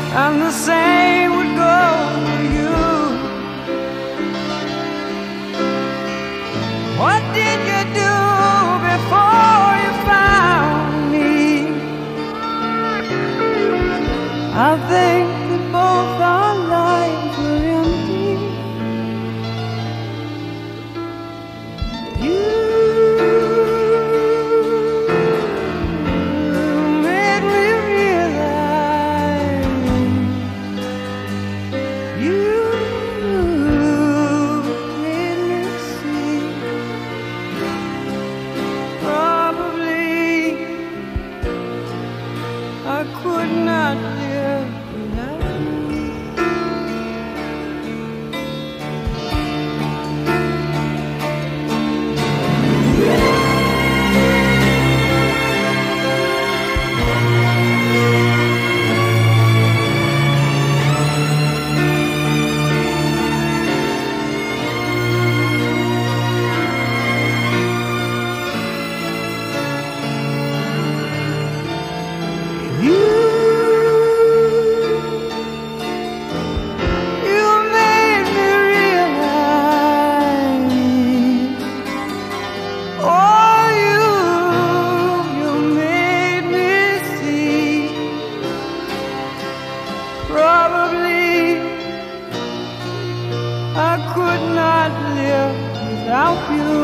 and the same would go for you. What did you do before you found me? I think that both our lives were empty. You made me realize. You made me see. Probably I could not live without you. Probably I could not live without you.